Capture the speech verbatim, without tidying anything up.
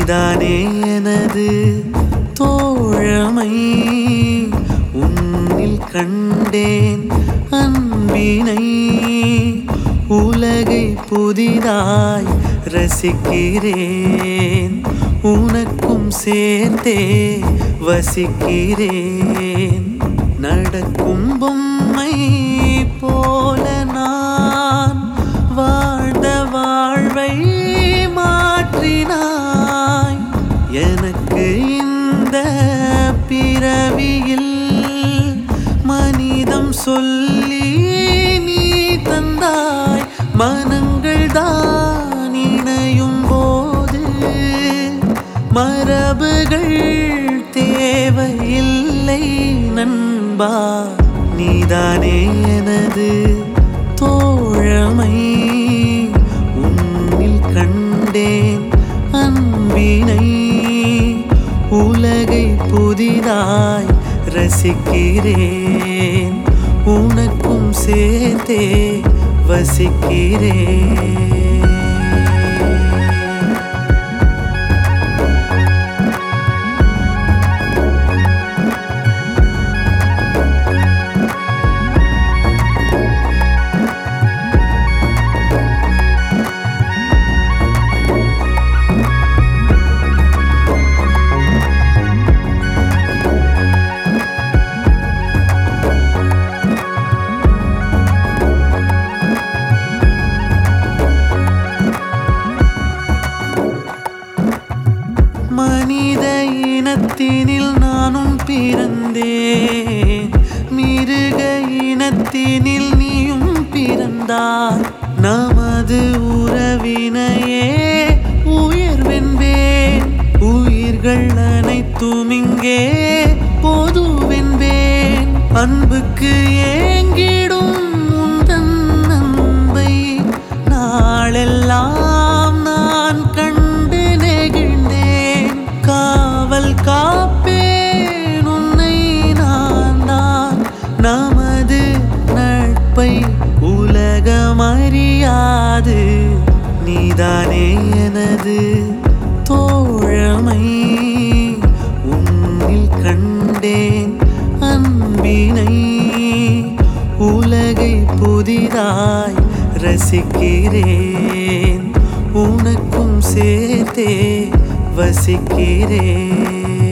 நீதானே எனது தோழமை உன்னில் கண்டேன் அன்பினை உலகை புதிதாய் ரசிக்கிறேன் உனக்கும் சேர்த்தே வசிக்கிறேன் நடக்கும் பொம்மை போல நான் வாழ்ந்த வாழ்வை மாற்றினாய் எனக்கு இந்த பிறவியில் மனிதம் சொல்லி நீ தந்தாய் மனங்கள் தான் இணையும் போது மரபுகள் தேவையில்லை நண்பா நீதானே எனது தோழமை உன்னில் கண்டேன் அன்பினை உலகை புதிதாய் ரசிக்கிறேன் உனக்கும் சேர்த்தே வசிக்கிறேன் மனித இனத்தினில் நானும் பிறந்தேன் மிருக இனத்தினில் நீயும் பிறந்தாய் நமது உறவினையே உயர்வென்பேன் உயிர்கள் அனைத்தும் இங்கே பொதுவென்பேன் அன்புக்கு ஏங்கிடும் உந்தன் அன்பை நாளெல்லாம் நான் கண்டு நெகிழ்ந்தேன் காவல் காப்பேன் உன்னை நான் தான் நமது நட்பை உலகமறியாது நீதானே எனது தோழமை உன்னில் கண்டேன் அன்பினை உலகை புதிதாய் ரசிக்கிறேன் உனக்கும் சேர்த்தே வசிக்கிறேன்